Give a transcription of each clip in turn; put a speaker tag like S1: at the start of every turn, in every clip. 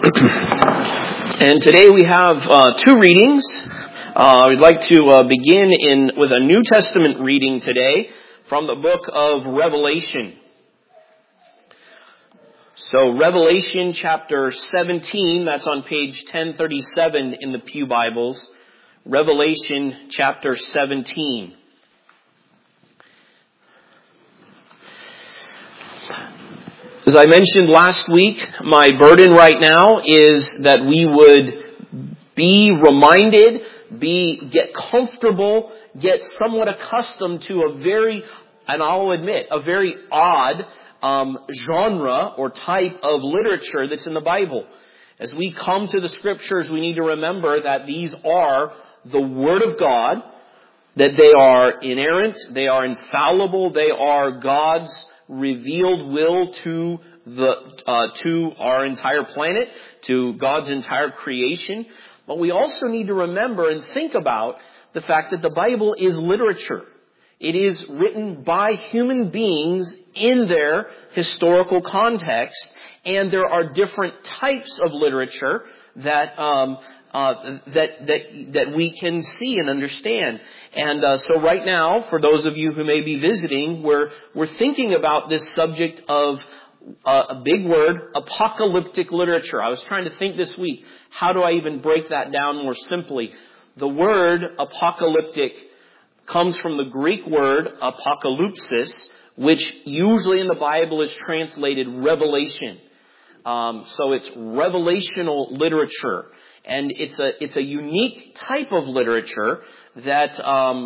S1: And today we have two readings. We'd like to begin with a New Testament reading today from the book of Revelation. So Revelation chapter 17, that's on page 1037 in the Pew Bibles. Revelation chapter 17. As I mentioned last week, my burden right now is that we would be reminded, get comfortable, get somewhat accustomed to a very odd genre or type of literature that's in the Bible. As we come to the Scriptures, we need to remember that these are the Word of God, that they are inerrant, they are infallible, they are God's revealed will to our entire planet, to God's entire creation. But we also need to remember and think about the fact that the Bible is literature. It is written by human beings in their historical context, and there are different types of literature that we can see and understand. And so right now, for those of you who may be visiting, we're thinking about this subject of a big word, apocalyptic literature. I was trying to think this week, how do I even break that down more simply? The word apocalyptic comes from the Greek word apokalypsis, which usually in the Bible is translated revelation. So it's revelational literature. And it's a unique type of literature that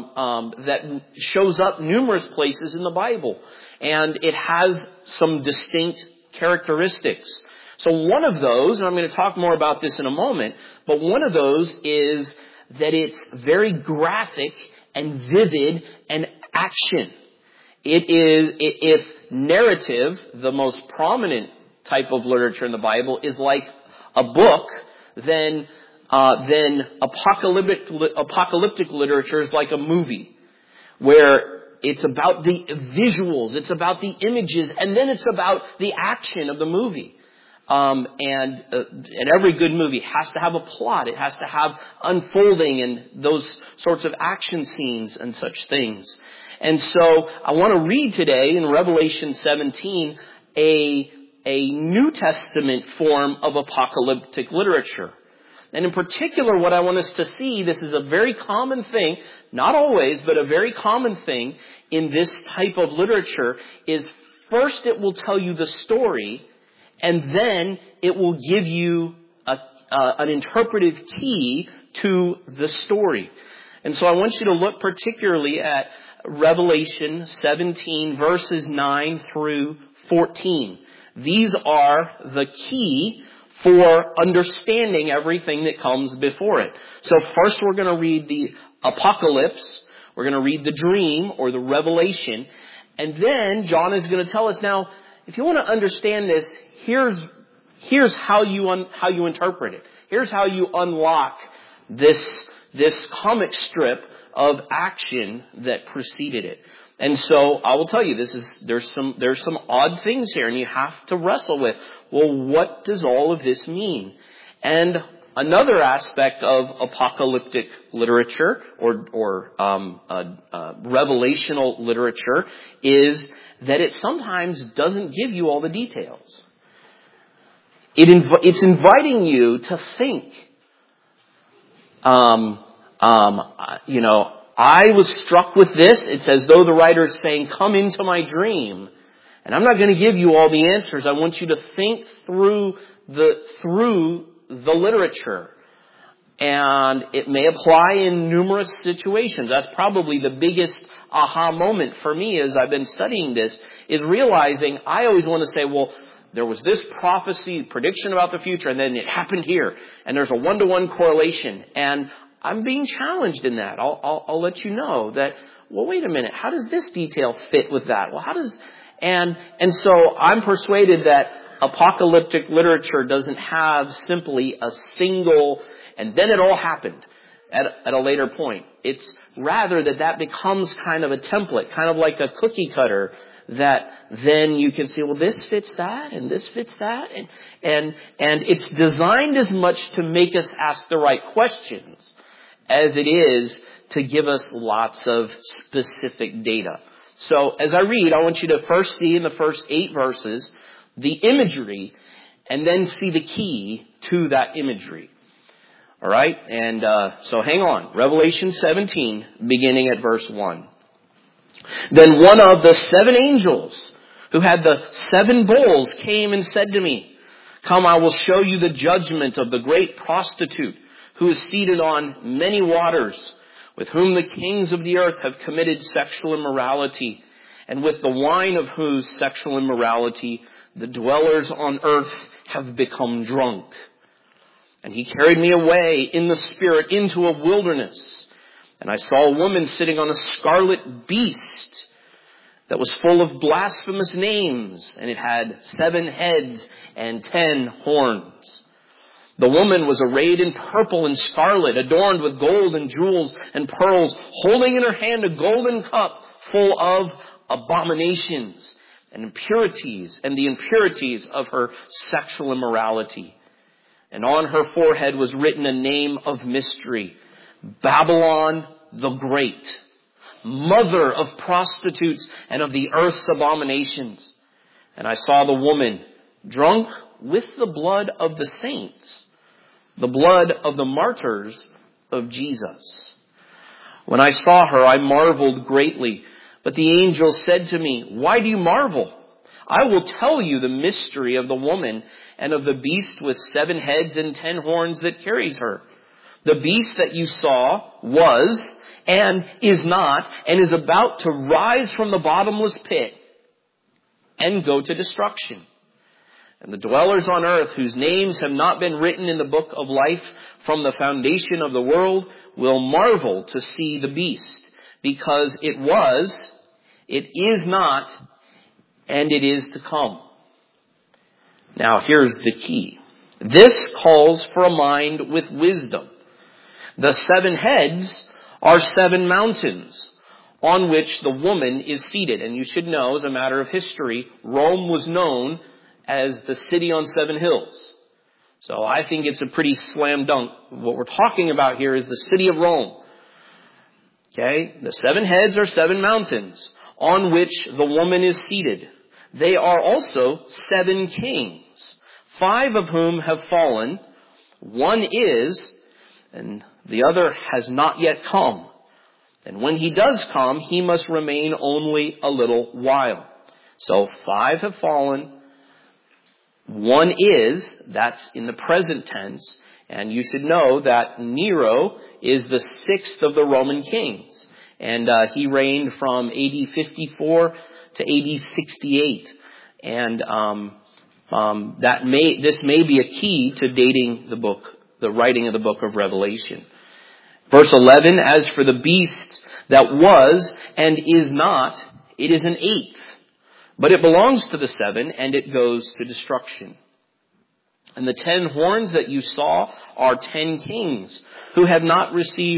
S1: shows up numerous places in the Bible, and it has some distinct characteristics. So one of those, and I'm going to talk more about this in a moment, but one of those is that it's very graphic and vivid and action. If narrative, the most prominent type of literature in the Bible, is like a book, then apocalyptic literature is like a movie, where it's about the visuals, it's about the images, and then it's about the action of the movie. And every good movie has to have a plot. It has to have unfolding and those sorts of action scenes and such things. And so I want to read today in Revelation 17 a New Testament form of apocalyptic literature. And in particular, what I want us to see, this is a very common thing, not always, but a very common thing in this type of literature, is first it will tell you the story, and then it will give you an interpretive key to the story. And so I want you to look particularly at Revelation 17, verses 9 through 14. These are the key for understanding everything that comes before it. So first we're going to read the apocalypse. We're going to read the dream or the revelation. And then John is going to tell us, now, if you want to understand this, here's how you interpret it. Here's how you unlock this comic strip of action that preceded it. And so I will tell you, there's some odd things here, and you have to wrestle with, well, what does all of this mean? And another aspect of apocalyptic literature or revelational literature is that it sometimes doesn't give you all the details. It's inviting you to think. I was struck with this. It's as though the writer is saying, come into my dream. And I'm not going to give you all the answers. I want you to think through the literature. And it may apply in numerous situations. That's probably the biggest aha moment for me as I've been studying this, is realizing I always want to say, well, there was this prophecy, prediction about the future, and then it happened here. And there's a one-to-one correlation. And I'm being challenged in that. I'll let you know that, well, wait a minute, how does this detail fit with that? Well, and so I'm persuaded that apocalyptic literature doesn't have simply a single, and then it all happened at a later point. It's rather that becomes kind of a template, kind of like a cookie cutter that then you can see, well, this fits that and this fits that. And it's designed as much to make us ask the right questions as it is to give us lots of specific data. So as I read, I want you to first see in the first 8 verses the imagery and then see the key to that imagery. All right? And so hang on. Revelation 17, beginning at verse 1. Then one of the 7 angels who had the 7 bowls came and said to me, "Come, I will show you the judgment of the great prostitute who is seated on many waters, with whom the kings of the earth have committed sexual immorality, and with the wine of whose sexual immorality the dwellers on earth have become drunk." And he carried me away in the spirit into a wilderness. And I saw a woman sitting on a scarlet beast that was full of blasphemous names, and it had 7 heads and 10 horns. The woman was arrayed in purple and scarlet, adorned with gold and jewels and pearls, holding in her hand a golden cup full of abominations and impurities, and the impurities of her sexual immorality. And on her forehead was written a name of mystery, Babylon the Great, mother of prostitutes and of the earth's abominations. And I saw the woman drunk with the blood of the saints, the blood of the martyrs of Jesus. When I saw her, I marveled greatly. But the angel said to me, "Why do you marvel? I will tell you the mystery of the woman and of the beast with 7 heads and 10 horns that carries her. The beast that you saw was and is not and is about to rise from the bottomless pit and go to destruction. And the dwellers on earth whose names have not been written in the book of life from the foundation of the world will marvel to see the beast, because it was, it is not, and it is to come." Now here's the key. This calls for a mind with wisdom. The 7 heads are 7 mountains on which the woman is seated. And you should know, as a matter of history, Rome was known as the city on 7 hills. So I think it's a pretty slam dunk. What we're talking about here is the city of Rome. Okay? The 7 heads are 7 mountains on which the woman is seated. They are also 7 kings, 5 of whom have fallen. 1 is, and the other has not yet come. And when he does come, he must remain only a little while. So 5 have fallen. 1 is, that's in the present tense. And you should know that Nero is the 6th of the Roman kings. And he reigned from AD 54 to AD 68. And this may be a key to dating the book, the writing of the book of Revelation. Verse 11, "As for the beast that was and is not, it is an 8th, but it belongs to the 7, and it goes to destruction. And the 10 horns that you saw are 10 kings who have not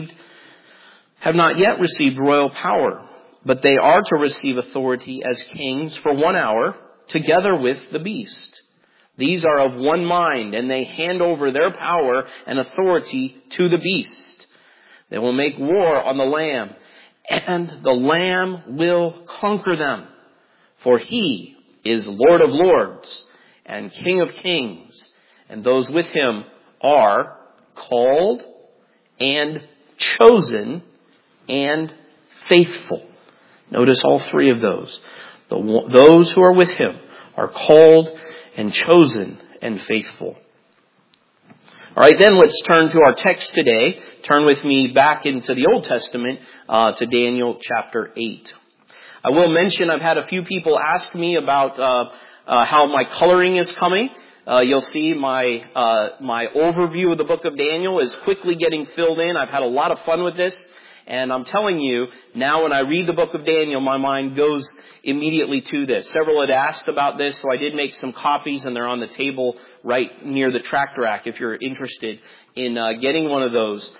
S1: yet received royal power, but they are to receive authority as kings for 1 hour together with the beast. These are of one mind, and they hand over their power and authority to the beast. They will make war on the Lamb, and the Lamb will conquer them. For he is Lord of lords and King of kings, and those with him are called and chosen and faithful." Notice all 3 of those. Those who are with him are called and chosen and faithful. All right, then let's turn to our text today. Turn with me back into the Old Testament to Daniel chapter 8. I will mention I've had a few people ask me about how my coloring is coming. You'll see my overview of the book of Daniel is quickly getting filled in. I've had a lot of fun with this. And I'm telling you, now when I read the book of Daniel, my mind goes immediately to this. Several had asked about this, so I did make some copies, and they're on the table right near the tract rack if you're interested in getting one of those.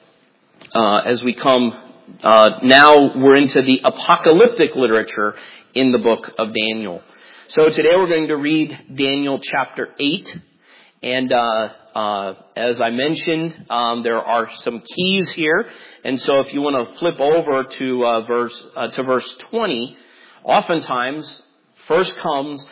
S1: As we come, now we're into the apocalyptic literature in the book of Daniel. So today we're going to read Daniel chapter 8. And as I mentioned, there are some keys here. And so if you want to flip over to verse 20, oftentimes first comes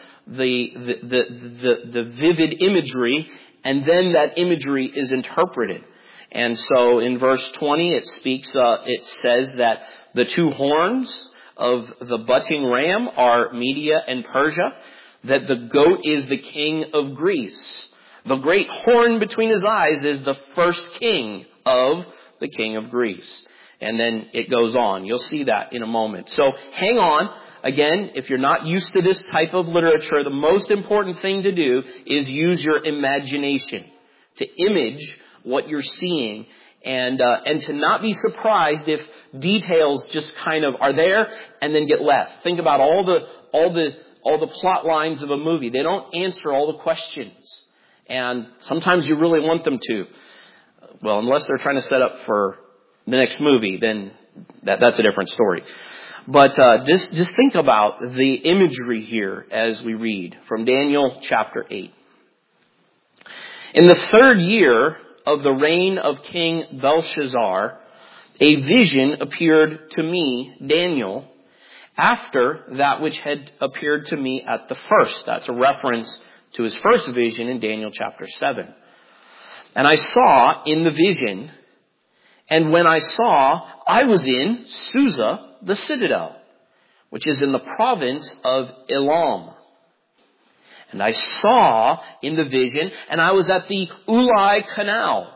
S1: the vivid imagery, and then that imagery is interpreted. And so in verse 20 it says that the two horns of the butting ram are Media and Persia, that the goat is the king of Greece. The great horn between his eyes is the first king of the king of Greece. And then it goes on. You'll see that in a moment. So hang on. Again, if you're not used to this type of literature, the most important thing to do is use your imagination to image what you're seeing, and to not be surprised if details just kind of are there and then get left. Think about all the plot lines of a movie. They don't answer all the questions, and sometimes you really want them to. Well, unless they're trying to set up for the next movie, then that's a different story. But just think about the imagery here as we read from Daniel chapter 8. In the 3rd year of the reign of King Belshazzar, a vision appeared to me, Daniel, after that which had appeared to me at the first. That's a reference to his first vision in Daniel chapter 7. And I saw in the vision, and when I saw, I was in Susa, the citadel, which is in the province of Elam. And I saw in the vision, and I was at the Ulai Canal.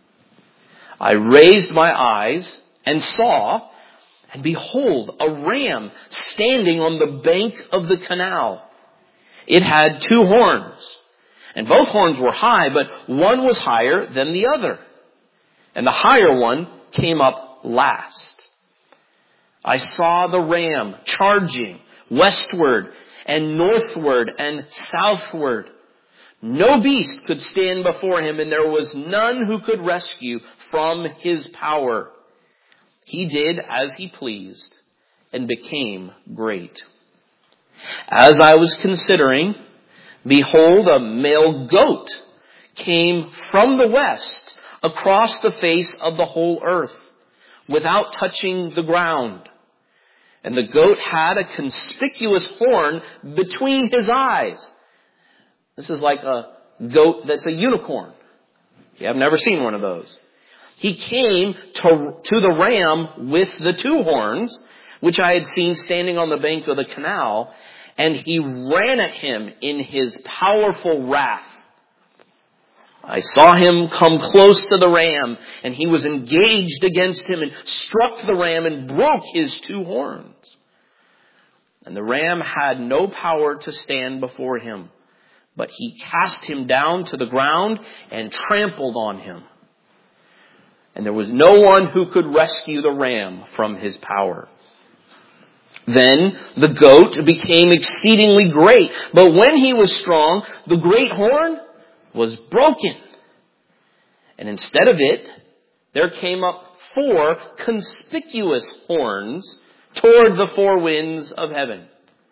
S1: I raised my eyes and saw, and behold, a ram standing on the bank of the canal. It had 2 horns, and both horns were high, but one was higher than the other. And the higher one came up last. I saw the ram charging westward and northward and southward. No beast could stand before him, and there was none who could rescue from his power. He did as he pleased and became great. As I was considering, behold, a male goat came from the west across the face of the whole earth, without touching the ground. And the goat had a conspicuous horn between his eyes. This is like a goat that's a unicorn. I've never seen one of those. He came to the ram with the 2 horns, which I had seen standing on the bank of the canal, and he ran at him in his powerful wrath. I saw him come close to the ram, and he was engaged against him and struck the ram and broke his 2 horns. And the ram had no power to stand before him, but he cast him down to the ground and trampled on him. And there was no one who could rescue the ram from his power. Then the goat became exceedingly great, but when he was strong, the great horn was broken. And instead of it, there came up 4 conspicuous horns toward the 4 winds of heaven.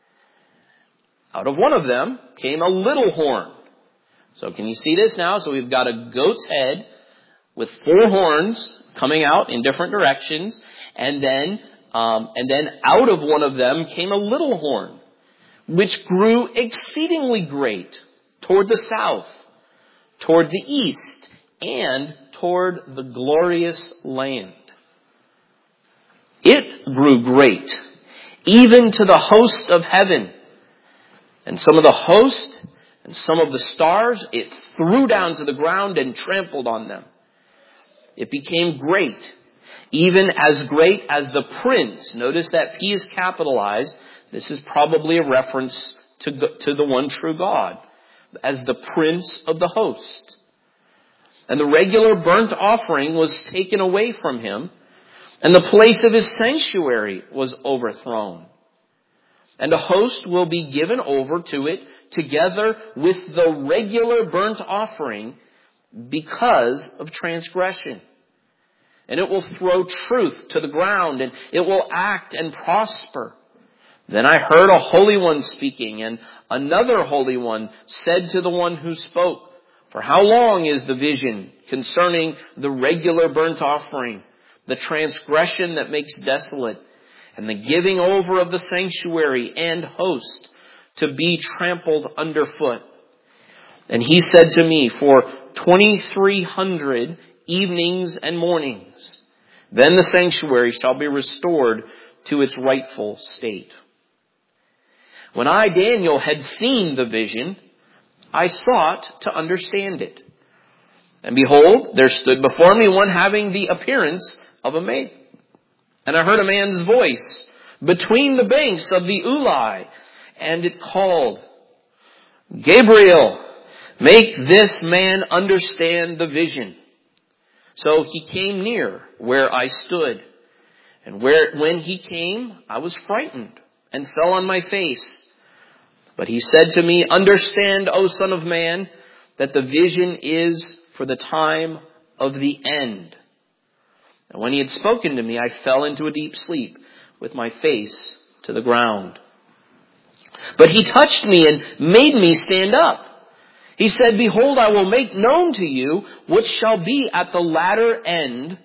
S1: Out of one of them came a little horn. So can you see this now? So we've got a goat's head with 4 horns coming out in different directions. And then out of one of them came a little horn, which grew exceedingly great toward the south, toward the east, and toward the glorious land. It grew great, even to the host of heaven. And some of the host and some of the stars it threw down to the ground and trampled on them. It became great, even as great as the prince. Notice that P is capitalized. This is probably a reference to the one true God, as the prince of the host. And the regular burnt offering was taken away from him, and the place of his sanctuary was overthrown. And a host will be given over to it together with the regular burnt offering because of transgression. And it will throw truth to the ground, and it will act and prosper. Then I heard a holy one speaking, and another holy one said to the one who spoke, "For how long is the vision concerning the regular burnt offering, the transgression that makes desolate, and the giving over of the sanctuary and host to be trampled underfoot?" And he said to me, "For 2,300 evenings and mornings, then the sanctuary shall be restored to its rightful state." When I, Daniel, had seen the vision, I sought to understand it. And behold, there stood before me one having the appearance of a maiden. And I heard a man's voice between the banks of the Ulai, and it called, "Gabriel, make this man understand the vision." So he came near where I stood. And when he came, I was frightened and fell on my face. But he said to me, "Understand, O Son of Man, that the vision is for the time of the end." And when he had spoken to me, I fell into a deep sleep with my face to the ground. But he touched me and made me stand up. He said, "Behold, I will make known to you what shall be at the latter end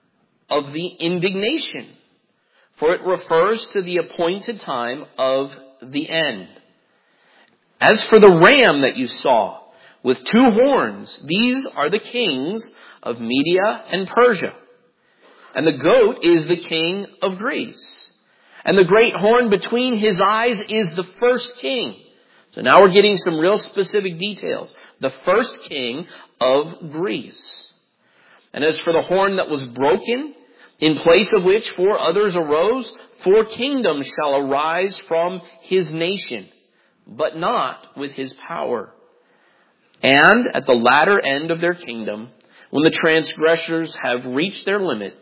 S1: of the indignation." For it refers to the appointed time of the end. "As for the ram that you saw with 2 horns, these are the kings of Media and Persia. And the goat is the king of Greece. And the great horn between his eyes is the first king." So now we're getting some real specific details. The first king of Greece. "And as for the horn that was broken, in place of which 4 others arose, 4 kingdoms shall arise from his nation, but not with his power. And at the latter end of their kingdom, when the transgressors have reached their limit,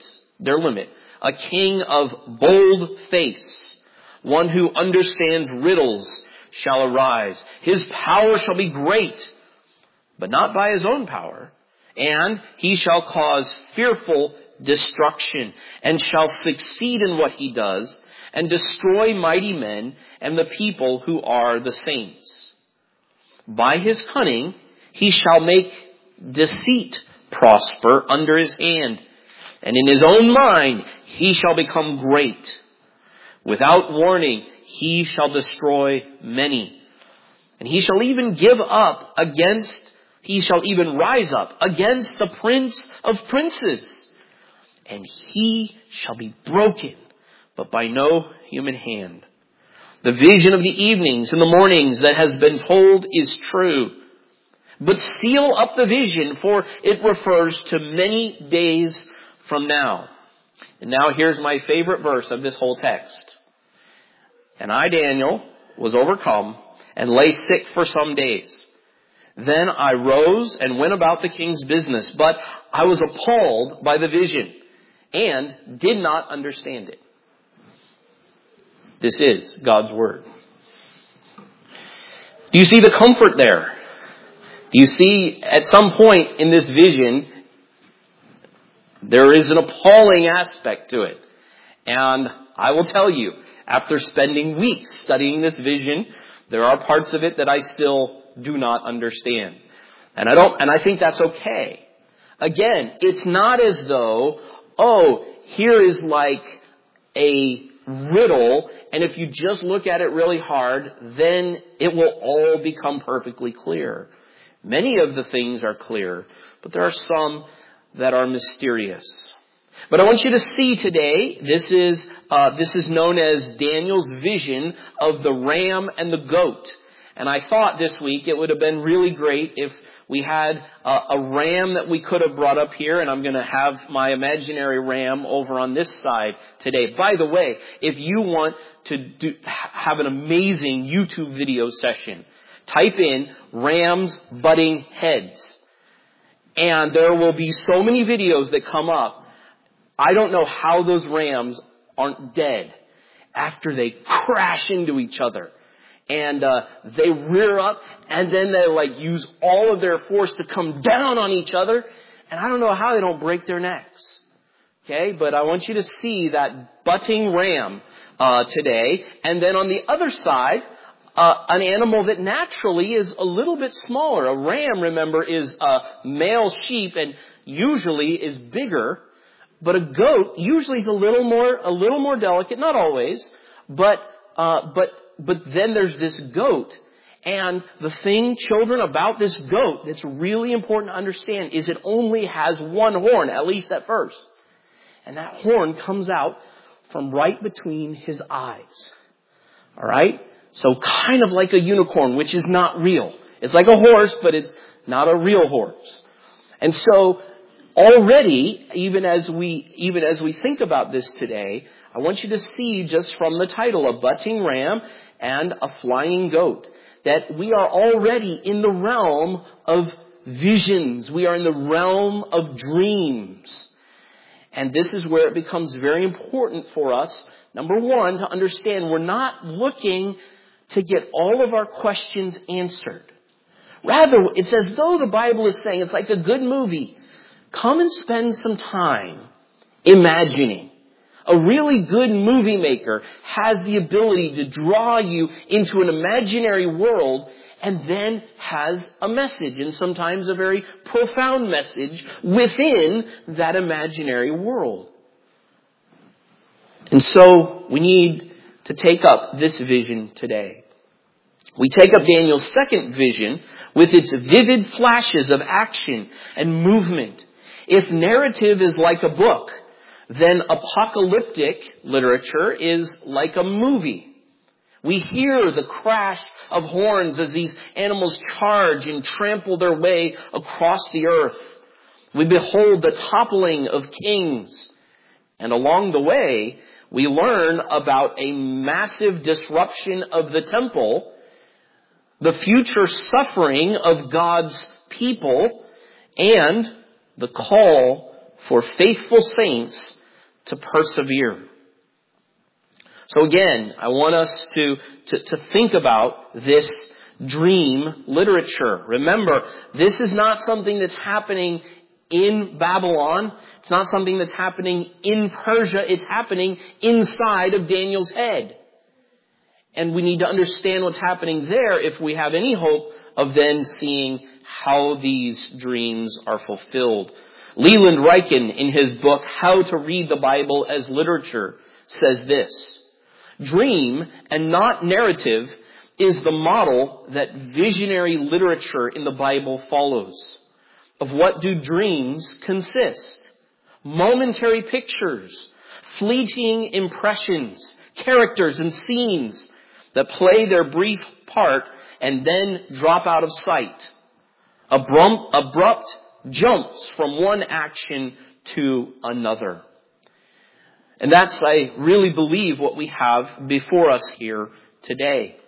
S1: a king of bold face, one who understands riddles, shall arise. His power shall be great, but not by his own power. And he shall cause fearful destruction, and shall succeed in what he does, and destroy mighty men and the people who are the saints. By his cunning he shall make deceit prosper under his hand, and in his own mind he shall become great. Without warning he shall destroy many, and he shall even rise up against the prince of princes, and he shall be broken, but by no human hand. The vision of the evenings and the mornings that has been told is true. But seal up the vision, for it refers to many days from now." And now here's my favorite verse of this whole text. "And I, Daniel, was overcome and lay sick for some days. Then I rose and went about the king's business, but I was appalled by the vision and did not understand it." This is God's Word. Do you see the comfort there? Do you see at some point in this vision, there is an appalling aspect to it? And I will tell you, after spending weeks studying this vision, there are parts of it that I still do not understand. And I think that's okay. Again, it's not as though, here is like a riddle, and if you just look at it really hard, then it will all become perfectly clear. Many of the things are clear, but there are some that are mysterious. But I want you to see today, this is known as Daniel's vision of the ram and the goat. And I thought this week it would have been really great if we had a ram that we could have brought up here, and I'm going to have my imaginary ram over on this side today. By the way, if you want to have an amazing YouTube video session, type in rams butting heads. And there will be so many videos that come up. I don't know how those rams aren't dead after they crash into each other. And they rear up, and then they use all of their force to come down on each other. And I don't know how they don't break their necks. Okay, but I want you to see that butting ram today. And then on the other side, an animal that naturally is a little bit smaller. A ram, remember, is a male sheep and usually is bigger. But a goat usually is a little more delicate, not always. But then there's this goat. And the thing, children, about this goat that's really important to understand is it only has one horn, at least at first. And that horn comes out from right between his eyes. All right? So kind of like a unicorn, which is not real. It's like a horse, but it's not a real horse. And so already, even as we think about this today, I want you to see just from the title, a butting ram and a flying goat, that we are already in the realm of visions. We are in the realm of dreams. And this is where it becomes very important for us, number one, to understand we're not looking to get all of our questions answered. Rather, it's as though the Bible is saying, it's like a good movie. Come and spend some time imagining. A really good movie maker has the ability to draw you into an imaginary world and then has a message, and sometimes a very profound message within that imaginary world. And so we need to take up this vision today. We take up Daniel's second vision with its vivid flashes of action and movement. If narrative is like a book, then apocalyptic literature is like a movie. We hear the crash of horns as these animals charge and trample their way across the earth. We behold the toppling of kings. And along the way, we learn about a massive disruption of the temple, the future suffering of God's people, and the call for faithful saints to persevere. So again, I want us to think about this dream literature. Remember, this is not something that's happening in Babylon. It's not something that's happening in Persia. It's happening inside of Daniel's head. And we need to understand what's happening there if we have any hope of then seeing how these dreams are fulfilled. Leland Ryken, in his book, How to Read the Bible as Literature, says this: dream and not narrative is the model that visionary literature in the Bible follows. Of what do dreams consist? Momentary pictures, fleeting impressions, characters and scenes that play their brief part and then drop out of sight. Abrupt jumps from one action to another. And that's, I really believe, what we have before us here today.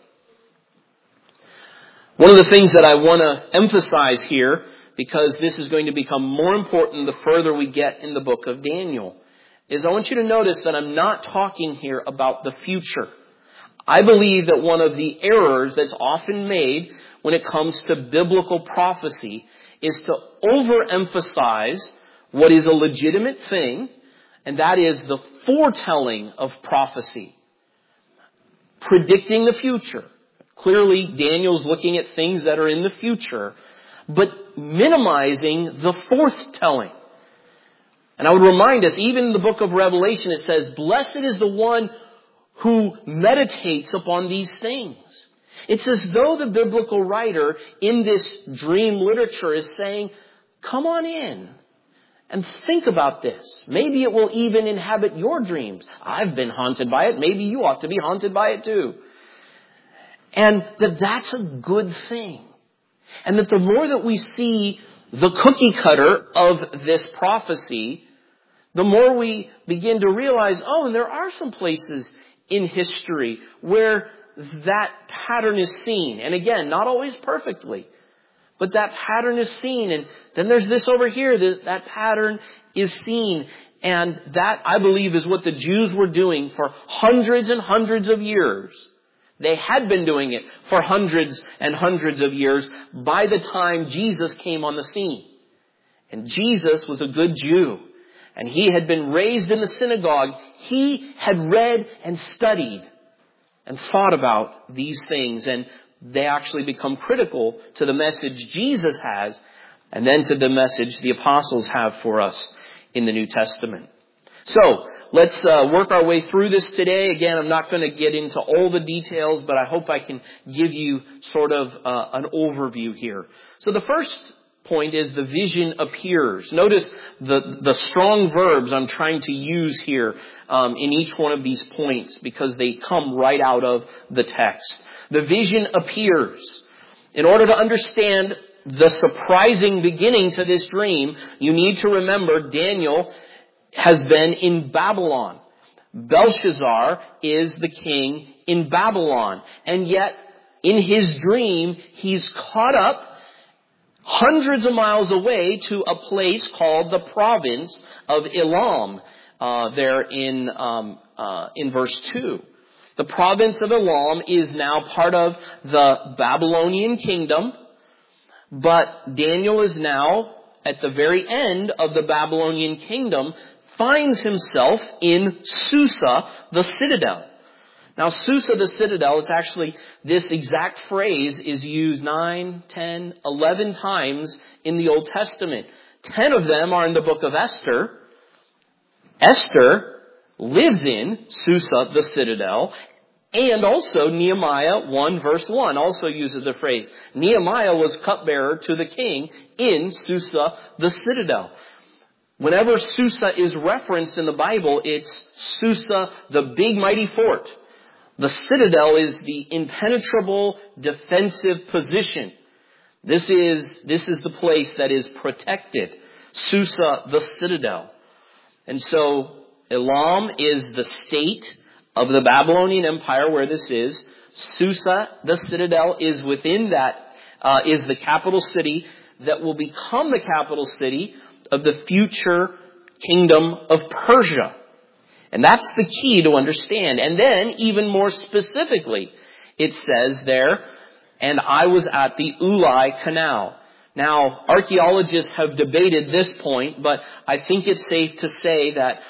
S1: One of the things that I want to emphasize here, because this is going to become more important the further we get in the book of Daniel, is I want you to notice that I'm not talking here about the future. I believe that one of the errors that's often made when it comes to biblical prophecy is to overemphasize what is a legitimate thing, and that is the foretelling of prophecy. Predicting the future. Clearly, Daniel's looking at things that are in the future, but minimizing the forthtelling. And I would remind us, even in the book of Revelation, it says, "Blessed is the one who meditates upon these things." It's as though the biblical writer in this dream literature is saying, come on in and think about this. Maybe it will even inhabit your dreams. I've been haunted by it. Maybe you ought to be haunted by it too. And that's a good thing. And that the more that we see the cookie cutter of this prophecy, the more we begin to realize, and there are some places in history where that pattern is seen. And again, not always perfectly, but that pattern is seen. And then there's this over here, that pattern is seen. And that, I believe, is what the Jews were doing for hundreds and hundreds of years. They had been doing it for hundreds and hundreds of years by the time Jesus came on the scene. And Jesus was a good Jew. and he had been raised in the synagogue, he had read and studied and thought about these things, and they actually become critical to the message Jesus has, and then to the message the apostles have for us in the New Testament. So, let's work our way through this today. Again, I'm not going to get into all the details, but I hope I can give you sort of an overview here. So the first point is the vision appears. Notice the strong verbs I'm trying to use here in each one of these points because they come right out of the text. The vision appears. In order to understand the surprising beginning to this dream, you need to remember Daniel has been in Babylon. Belshazzar is the king in Babylon. And yet, in his dream, he's caught up hundreds of miles away to a place called the province of Elam, there in verse 2. The province of Elam is now part of the Babylonian kingdom, but Daniel is now at the very end of the Babylonian kingdom, finds himself in Susa, the citadel. Now, Susa, the citadel, it's actually, this exact phrase is used 9, 10, 11 times in the Old Testament. 10 of them are in the book of Esther. Esther lives in Susa, the citadel. And also Nehemiah 1 verse 1 also uses the phrase. Nehemiah was cupbearer to the king in Susa, the citadel. Whenever Susa is referenced in the Bible, it's Susa, the big mighty fort. The citadel is the impenetrable defensive position. This is the place that is protected. Susa, the citadel. And so Elam is the state of the Babylonian Empire where this is. Susa, the citadel, is within that, is the capital city that will become the capital city of the future kingdom of Persia. And that's the key to understand. And then, even more specifically, it says there, and I was at the Ulai Canal. Now, archaeologists have debated this point, but I think it's safe to say that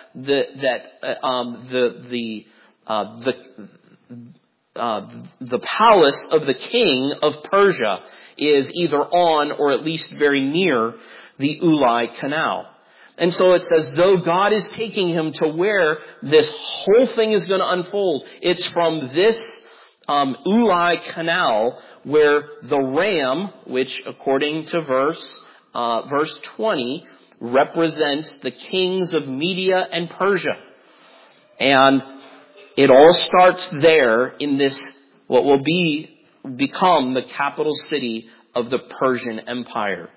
S1: the palace of the king of Persia is either on or at least very near the Ulai Canal. And so it's as though God is taking him to where this whole thing is going to unfold. It's from this Ulai Canal where the ram, which according to verse 20, represents the kings of Media and Persia. And it all starts there in this, what will become the capital city of the Persian Empire.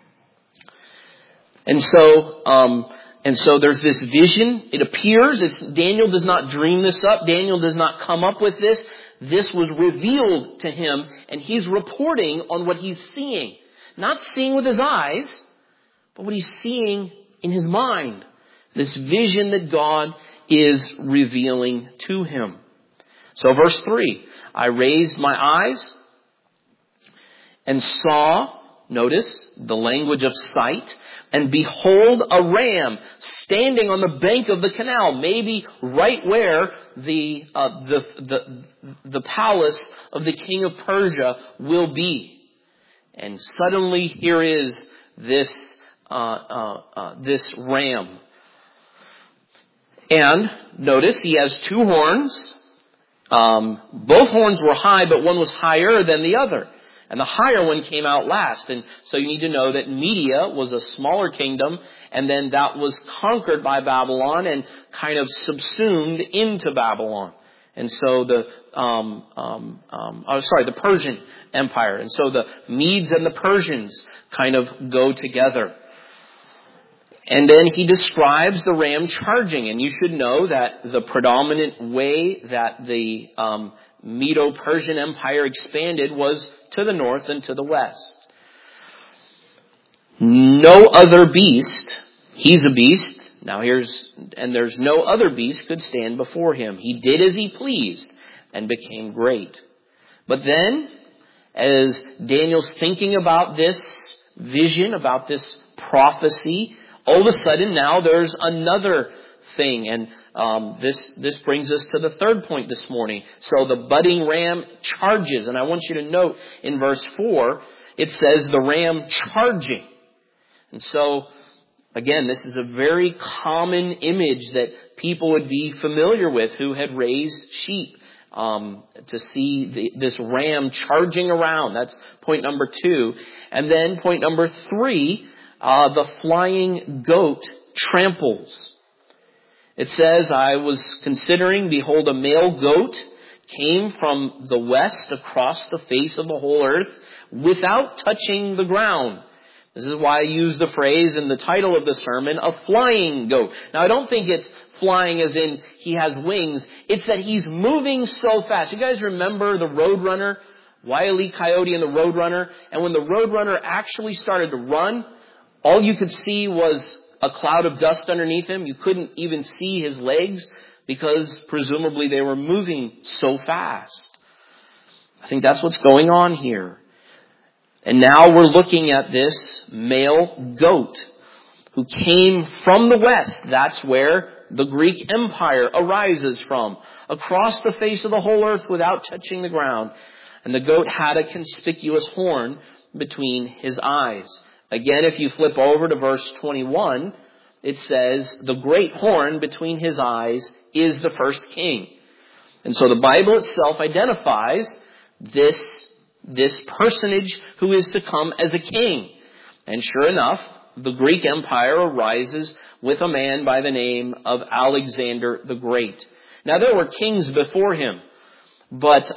S1: And so there's this vision. It appears, Daniel does not dream this up. Daniel does not come up with this. This was revealed to him, and he's reporting on what he's seeing. Not seeing with his eyes, but what he's seeing in his mind. This vision that God is revealing to him. So verse 3, I raised my eyes and saw, notice the language of sight, and behold a ram standing on the bank of the canal, maybe right where the palace of the king of Persia will be. And suddenly here is this ram. And notice he has two horns. Both horns were high, but one was higher than the other. And the higher one came out last. And so you need to know that Media was a smaller kingdom, and then that was conquered by Babylon and kind of subsumed into Babylon. And so the Persian Empire. And so the Medes and the Persians kind of go together. And then he describes the ram charging. And you should know that the predominant way that the Medo-Persian Empire expanded was to the north and to the west. No other beast, he's a beast. Now there's no other beast could stand before him. He did as he pleased and became great. But then, as Daniel's thinking about this vision, about this prophecy, all of a sudden now there's another thing. And this brings us to the third point this morning. So the budding ram charges. And I want you to note in verse 4, it says the ram charging. And so, again, this is a very common image that people would be familiar with who had raised sheep. To see this ram charging around. That's point number 2. And then point number 3, the flying goat tramples. It says, I was considering, behold, a male goat came from the west across the face of the whole earth without touching the ground. This is why I use the phrase in the title of the sermon, a flying goat. Now, I don't think it's flying as in he has wings. It's that he's moving so fast. You guys remember the Roadrunner, Wile E. Coyote and the Roadrunner? And when the Roadrunner actually started to run, all you could see was a cloud of dust underneath him. You couldn't even see his legs because presumably they were moving so fast. I think that's what's going on here. And now we're looking at this male goat who came from the west. That's where the Greek Empire arises from, across the face of the whole earth without touching the ground. And the goat had a conspicuous horn between his eyes. Again, if you flip over to verse 21, it says, the great horn between his eyes is the first king. And so the Bible itself identifies this personage who is to come as a king. And sure enough, the Greek Empire arises with a man by the name of Alexander the Great. Now, there were kings before him, but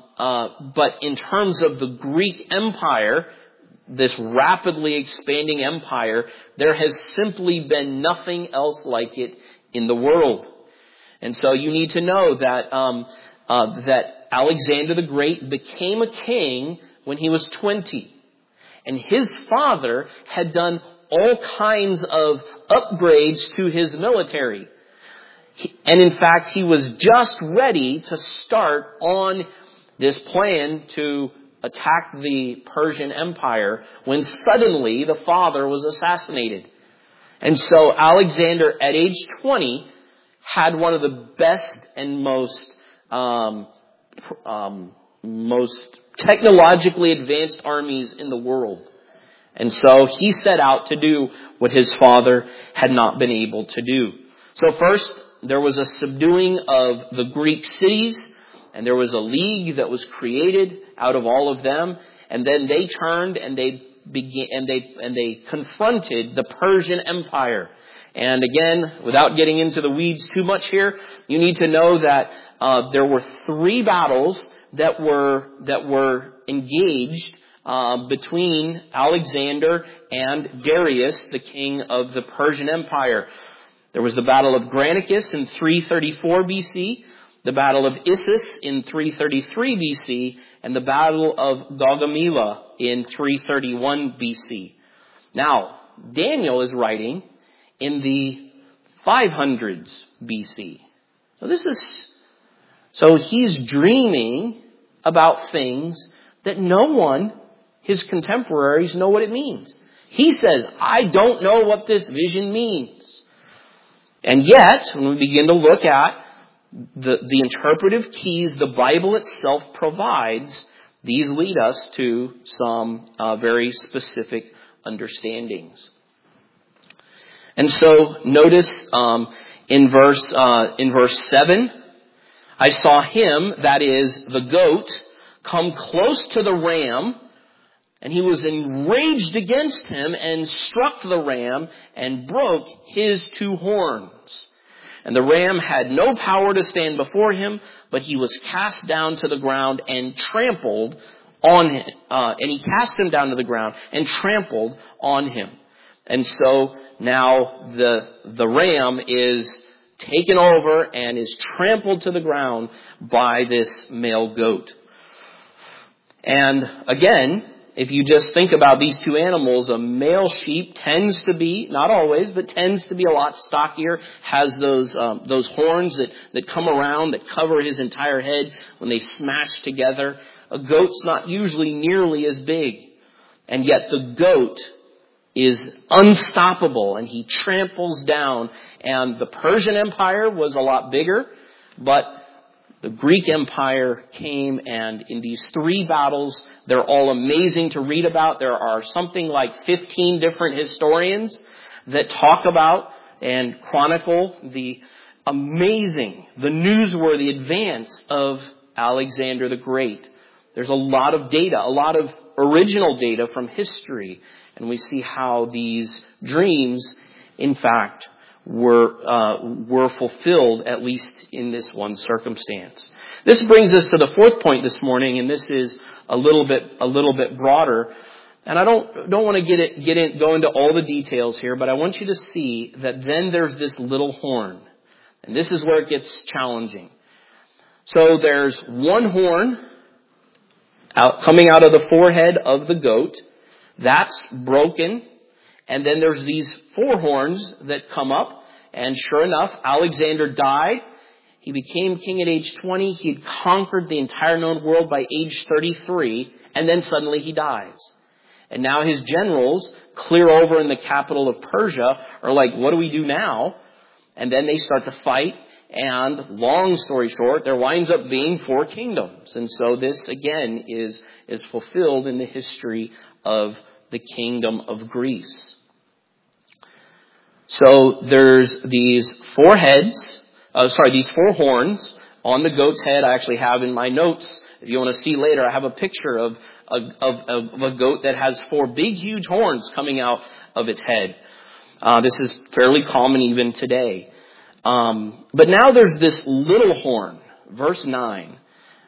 S1: in terms of the Greek Empire, this rapidly expanding empire, there has simply been nothing else like it in the world. And so you need to know that Alexander the Great became a king when he was 20. And his father had done all kinds of upgrades to his military. And in fact, he was just ready to start on this plan to attack the Persian Empire when suddenly the father was assassinated. And so Alexander, at age 20, had one of the best and most technologically advanced armies in the world. And so he set out to do what his father had not been able to do. So first, there was a subduing of the Greek cities, and there was a league that was created out of all of them. And then they turned and they confronted the Persian Empire. And again, without getting into the weeds too much here, you need to know that there were 3 battles that were engaged between Alexander and Darius, the king of the Persian Empire. There was the Battle of Granicus in 334 BC, the Battle of Issus in 333 BC, and the Battle of Gaugamela in 331 BC. Now, Daniel is writing in the 500s BC. So he's dreaming about things that no one, his contemporaries, know what it means. He says, I don't know what this vision means. And yet, when we begin to look at the interpretive keys the Bible itself provides, these lead us to some very specific understandings. And so notice in verse 7, I saw him, that is the goat, come close to the ram, and he was enraged against him and struck the ram and broke his 2 horns. And the ram had no power to stand before him, but he was cast down to the ground and trampled on him. And he cast him down to the ground and trampled on him. And so now the ram is taken over and is trampled to the ground by this male goat. And again, if you just think about these 2 animals, a male sheep tends to be, not always, but tends to be a lot stockier, has those horns that come around, that cover his entire head when they smash together. A goat's not usually nearly as big. And yet the goat is unstoppable, and he tramples down. And the Persian Empire was a lot bigger, but the Greek Empire came, and in these 3 battles, they're all amazing to read about. There are something like 15 different historians that talk about and chronicle the amazing, the newsworthy advance of Alexander the Great. There's a lot of data, a lot of original data from history, and we see how these dreams, in fact, were fulfilled, at least in this one circumstance. This brings us to the 4th point this morning, and this is a little bit broader. And I don't want to go into all the details here, but I want you to see that then there's this little horn, and this is where it gets challenging. So there's one horn coming out of the forehead of the goat. That's broken. And then there's these 4 horns that come up. And sure enough, Alexander died. He became king at age 20. He had conquered the entire known world by age 33. And then suddenly he dies. And now his generals, clear over in the capital of Persia, are like, what do we do now? And then they start to fight. And long story short, there winds up being 4 kingdoms. And so this, again, is fulfilled in the history of the kingdom of Greece. So there's these 4 horns on the goat's head. I actually have in my notes, if you want to see later, I have a picture of a goat that has 4 big, huge horns coming out of its head. This is fairly common even today. But now there's this little horn. Verse 9.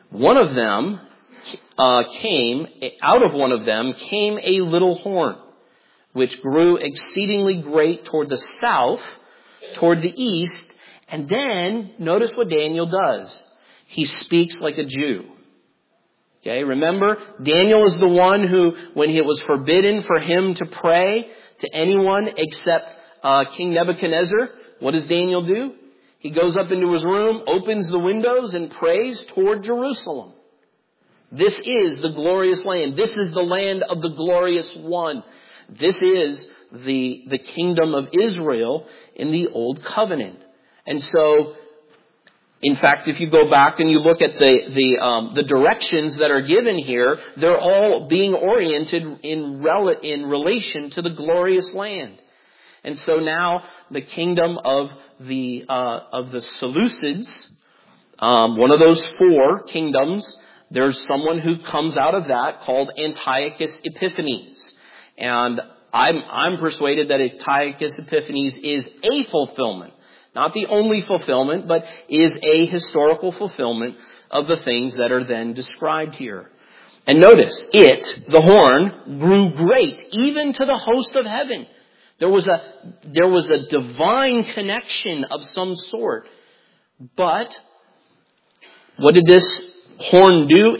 S1: Out of one of them came a little horn, which grew exceedingly great toward the south, toward the east. And then, notice what Daniel does. He speaks like a Jew. Okay, remember, Daniel is the one who, when it was forbidden for him to pray to anyone except King Nebuchadnezzar, what does Daniel do? He goes up into his room, opens the windows, and prays toward Jerusalem. This is the glorious land. This is the land of the glorious one. This is the kingdom of Israel in the Old Covenant. And so, in fact, if you go back and you look at the directions that are given here, they're all being oriented in relation to the glorious land. And so now the kingdom of the Seleucids, one of those 4 kingdoms, there's someone who comes out of that called Antiochus Epiphanes. And I'm persuaded that Antiochus Epiphanes is a fulfillment. Not the only fulfillment, but is a historical fulfillment of the things that are then described here. And notice, the horn, grew great, even to the host of heaven. There was a divine connection of some sort. But what did this horn do?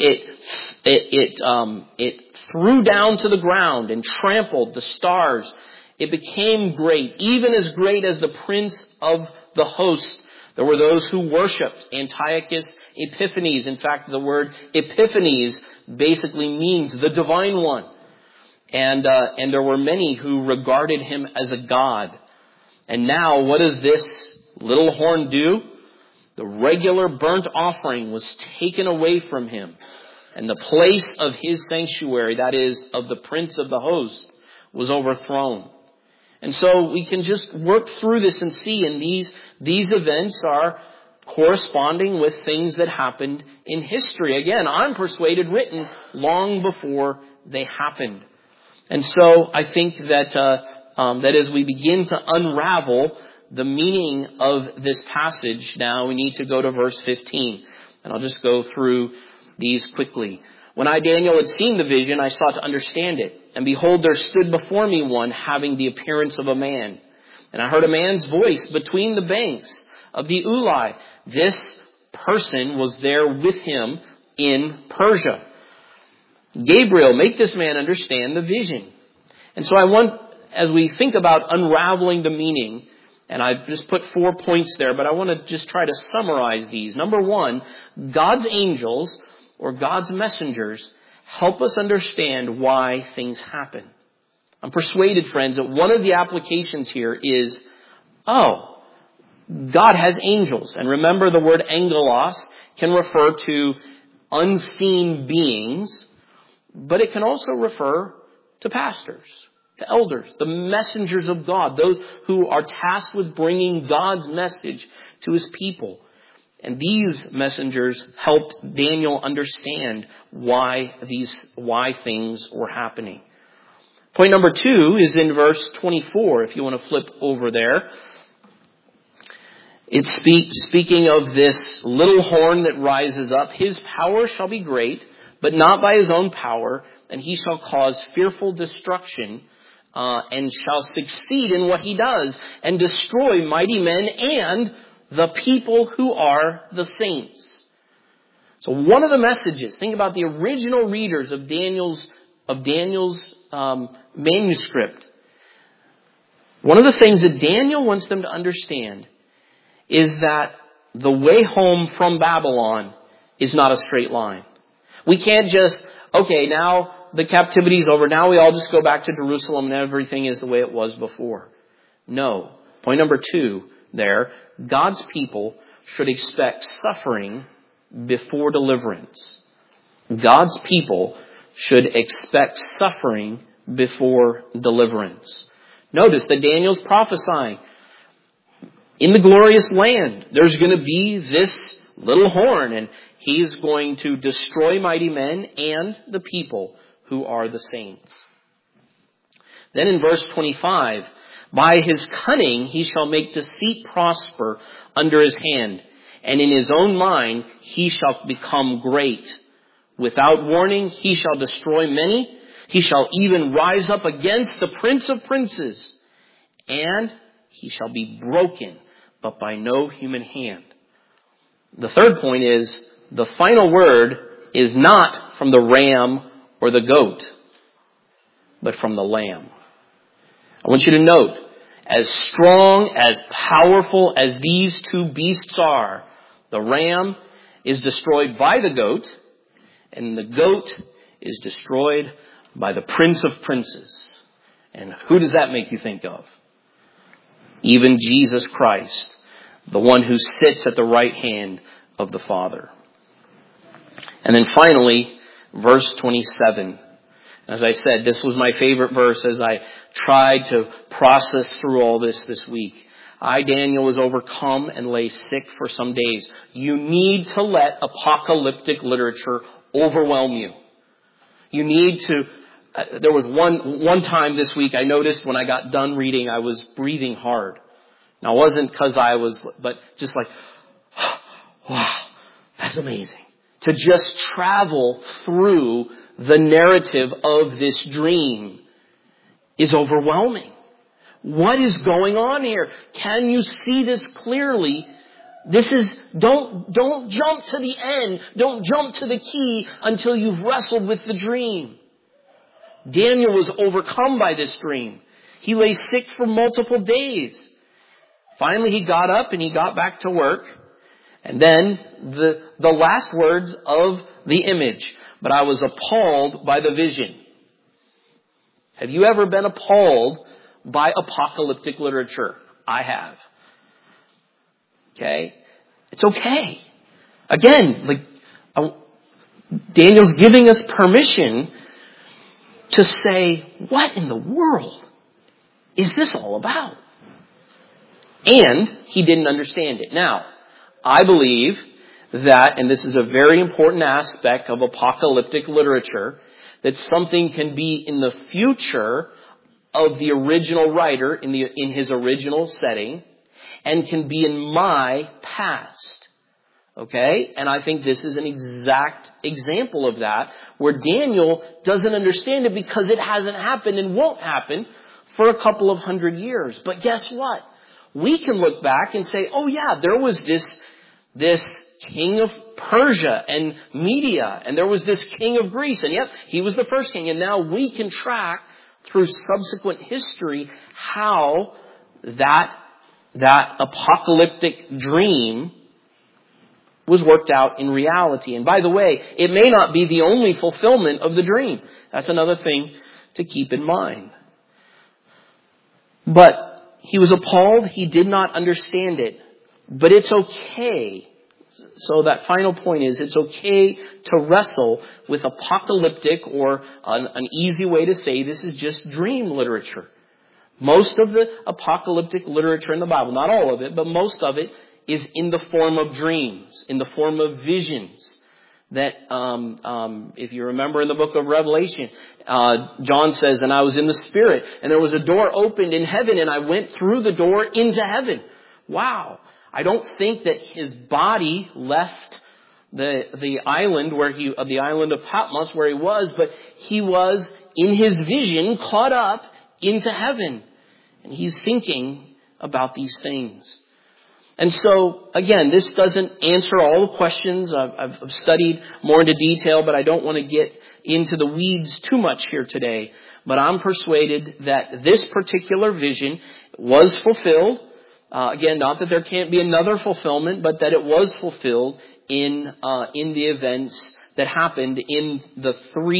S1: It threw down to the ground and trampled the stars. It became great, even as great as the prince of the host. There were those who worshipped Antiochus Epiphanes. In fact, the word Epiphanes basically means the divine one. And there were many who regarded him as a god. And now, what does this little horn do? The regular burnt offering was taken away from him. And the place of his sanctuary, that is, of the prince of the host, was overthrown. And so we can just work through this and see, and these events are corresponding with things that happened in history. Again, I'm persuaded written long before they happened. And so I think that that as we begin to unravel the meaning of this passage, now we need to go to verse 15. And I'll just go through these quickly. When I, Daniel, had seen the vision, I sought to understand it. And behold, there stood before me one having the appearance of a man. And I heard a man's voice between the banks of the Ulai. This person was there with him in Persia. Gabriel, make this man understand the vision. And so I want, as we think about unraveling the meaning, and I've just put 4 points there, but I want to just try to summarize these. Number 1, God's angels or God's messengers help us understand why things happen. I'm persuaded, friends, that one of the applications here is, God has angels. And remember, the word angelos can refer to unseen beings, but it can also refer to pastors, to elders, the messengers of God, those who are tasked with bringing God's message to his people. And these messengers helped Daniel understand why things were happening. Point number 2 is in verse 24, if you want to flip over there. It's speaking of this little horn that rises up. His power shall be great, but not by his own power, and he shall cause fearful destruction, and shall succeed in what he does, and destroy mighty men and the people who are the saints. So one of the messages, think about the original readers of Daniel's manuscript. One of the things that Daniel wants them to understand is that the way home from Babylon is not a straight line. We can't just, now the captivity is over. Now we all just go back to Jerusalem and everything is the way it was before. No. Point number 2 there, God's people should expect suffering before deliverance. God's people should expect suffering before deliverance. Notice that Daniel's prophesying. In the glorious land, there's going to be this little horn, and he is going to destroy mighty men and the people who are the saints. Then in verse 25, by his cunning he shall make deceit prosper under his hand, and in his own mind he shall become great. Without warning he shall destroy many. He shall even rise up against the Prince of Princes, and he shall be broken, but by no human hand. The third point is, the final word is not from the ram or the goat, but from the lamb. I want you to note, as strong, as powerful as these two beasts are, the ram is destroyed by the goat, and the goat is destroyed by the Prince of Princes. And who does that make you think of? Even Jesus Christ, the one who sits at the right hand of the Father. And then finally, verse 27. As I said, this was my favorite verse as I tried to process through all this week. I, Daniel, was overcome and lay sick for some days. You need to let apocalyptic literature overwhelm you. You need to... there was one time this week I noticed when I got done reading, I was breathing hard. Now, it wasn't because but just like, wow, that's amazing. To just travel through the narrative of this dream is overwhelming. What is going on here? Can you see this clearly? Don't jump to the end. Don't jump to the key until you've wrestled with the dream. Daniel was overcome by this dream. He lay sick for multiple days. Finally, he got up and he got back to work. And then the last words of the image. But I was appalled by the vision. Have you ever been appalled by apocalyptic literature? I have. Okay? It's okay. Again, Daniel's giving us permission to say, what in the world is this all about? And he didn't understand it. Now, I believe that, and this is a very important aspect of apocalyptic literature, that something can be in the future of the original writer in his original setting and can be in my past. Okay? And I think this is an exact example of that, where Daniel doesn't understand it because it hasn't happened and won't happen for a couple of 100 years. But guess what? We can look back and say, oh yeah, there was this king of Persia and Media, and there was this king of Greece, and yep, he was the first king. And now we can track through subsequent history how that apocalyptic dream was worked out in reality. And by the way, it may not be the only fulfillment of the dream. That's another thing to keep in mind. But he was appalled. He did not understand it. But it's okay. So that final point is, it's okay to wrestle with apocalyptic, or an easy way to say this is just dream literature. Most of the apocalyptic literature in the Bible, not all of it, but most of it is in the form of dreams, in the form of visions. That, if you remember in the book of Revelation, John says, and I was in the Spirit, and there was a door opened in heaven, and I went through the door into heaven. Wow. I don't think that his body left the island the island of Patmos where he was, but he was in his vision caught up into heaven. And he's thinking about these things. And so, again, this doesn't answer all the questions. I've studied more into detail, but I don't want to get into the weeds too much here today. But I'm persuaded that this particular vision was fulfilled. Again, not that there can't be another fulfillment, but that it was fulfilled in the events that happened in the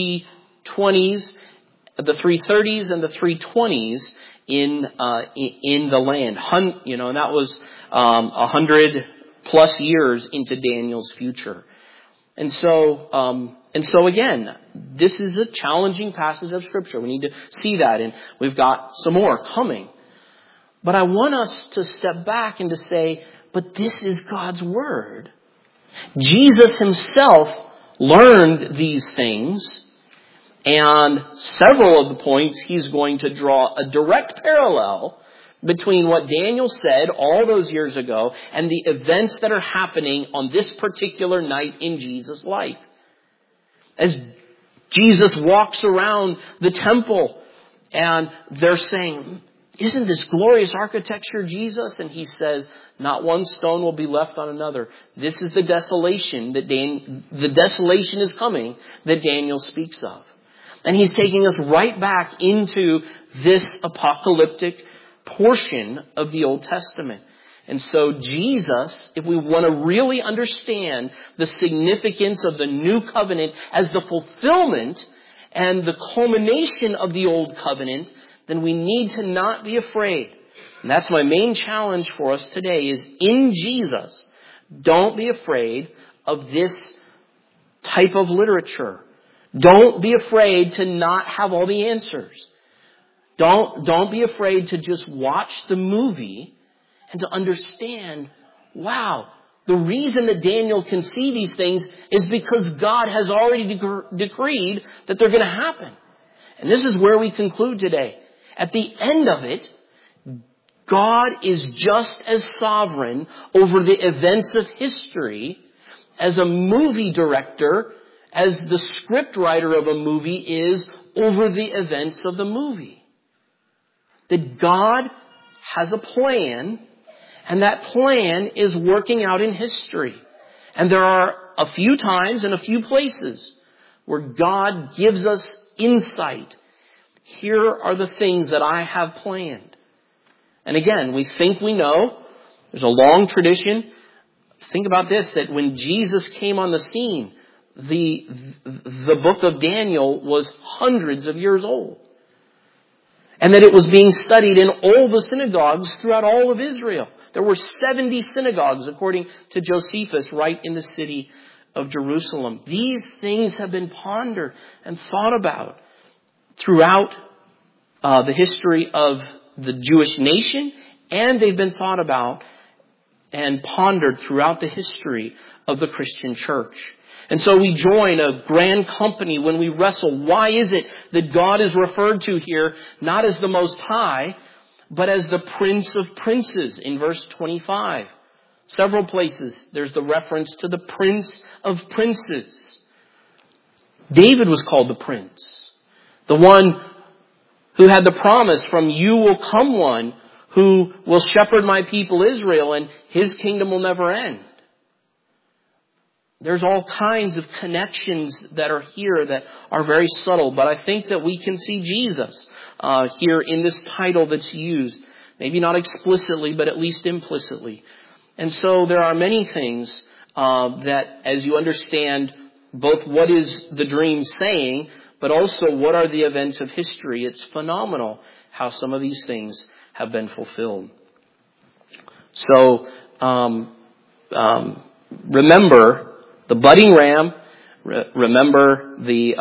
S1: 330s and the 320s in the land. And that was 100 plus years into Daniel's future. And so again, this is a challenging passage of Scripture. We need to see that, and we've got some more coming. But I want us to step back and to say, but this is God's Word. Jesus himself learned these things, and several of the points he's going to draw a direct parallel between what Daniel said all those years ago and the events that are happening on this particular night in Jesus' life. As Jesus walks around the temple and they're saying, "Isn't this glorious architecture, Jesus?" And he says, "Not one stone will be left on another." This is the desolation the desolation is coming that Daniel speaks of. And he's taking us right back into this apocalyptic portion of the Old Testament. And so Jesus, if we want to really understand the significance of the new covenant as the fulfillment and the culmination of the old covenant, then we need to not be afraid. And that's my main challenge for us today, is in Jesus, don't be afraid of this type of literature. Don't be afraid to not have all the answers. Don't be afraid to just watch the movie and to understand, wow, the reason that Daniel can see these things is because God has already decreed that they're going to happen. And this is where we conclude today. At the end of it, God is just as sovereign over the events of history as a movie director, as the script writer of a movie is over the events of the movie. That God has a plan, and that plan is working out in history. And there are a few times and a few places where God gives us insight. Here are the things that I have planned. And again, we think we know. There's a long tradition. Think about this, that when Jesus came on the scene, the book of Daniel was hundreds of years old. And that it was being studied in all the synagogues throughout all of Israel. There were 70 synagogues, according to Josephus, right in the city of Jerusalem. These things have been pondered and thought about throughout the history of the Jewish nation, and they've been thought about and pondered throughout the history of the Christian church. And so we join a grand company when we wrestle. Why is it that God is referred to here not as the Most High, but as the Prince of Princes in verse 25? Several places there's the reference to the Prince of Princes. David was called the Prince. The one who had the promise, "From you will come one who will shepherd my people Israel, and his kingdom will never end." There's all kinds of connections that are here that are very subtle, but I think that we can see Jesus here in this title that's used. Maybe not explicitly, but at least implicitly. And so there are many things that, as you understand both what is the dream saying, but also what are the events of history, it's phenomenal how some of these things have been fulfilled. So, remember the budding ram, remember the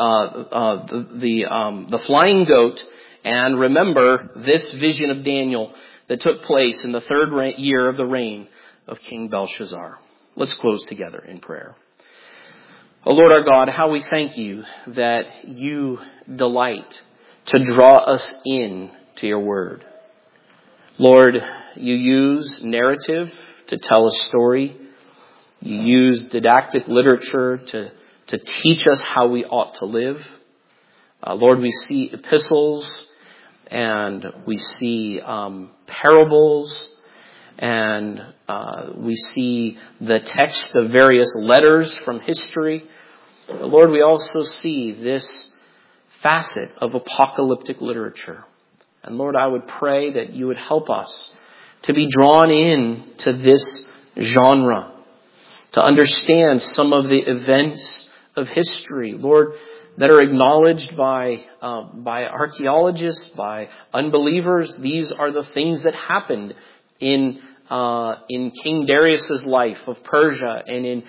S1: flying goat, and remember this vision of Daniel that took place in the third year of the reign of King Belshazzar. Let's close together in prayer. O Lord our God, how we thank you that you delight to draw us in to your word. Lord, you use narrative to tell a story. You use didactic literature to teach us how we ought to live. Lord, we see epistles and we see parables and we see the text of various letters from history. But Lord, we also see this facet of apocalyptic literature. And Lord, I would pray that you would help us to be drawn in to this genre, to understand some of the events of history, Lord, that are acknowledged by archaeologists, by unbelievers. These are the things that happened in King Darius's life of Persia and in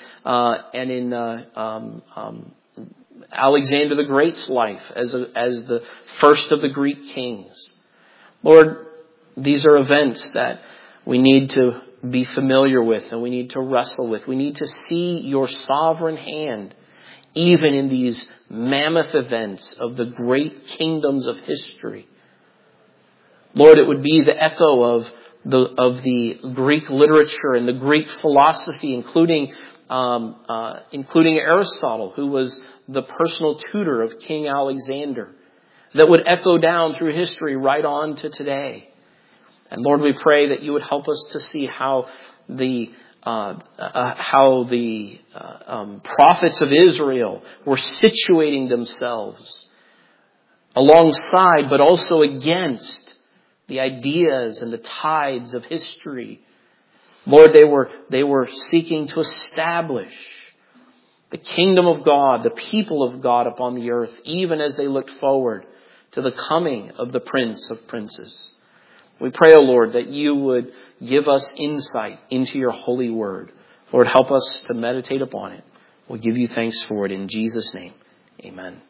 S1: Alexander the Great's life as the first of the Greek kings. Lord, these are events that we need to be familiar with and we need to wrestle with. We need to see your sovereign hand even in these mammoth events of the great kingdoms of history. Lord, it would be the echo of the Greek literature and the Greek philosophy, including Aristotle, who was the personal tutor of King Alexander, that would echo down through history right on to today. And Lord, we pray that you would help us to see how the prophets of Israel were situating themselves alongside, but also against the ideas and the tides of history. Lord, they were seeking to establish the kingdom of God, the people of God upon the earth, even as they looked forward to the coming of the Prince of Princes. We pray, O Lord, that you would give us insight into your holy word. Lord, help us to meditate upon it. We'll give you thanks for it in Jesus' name. Amen.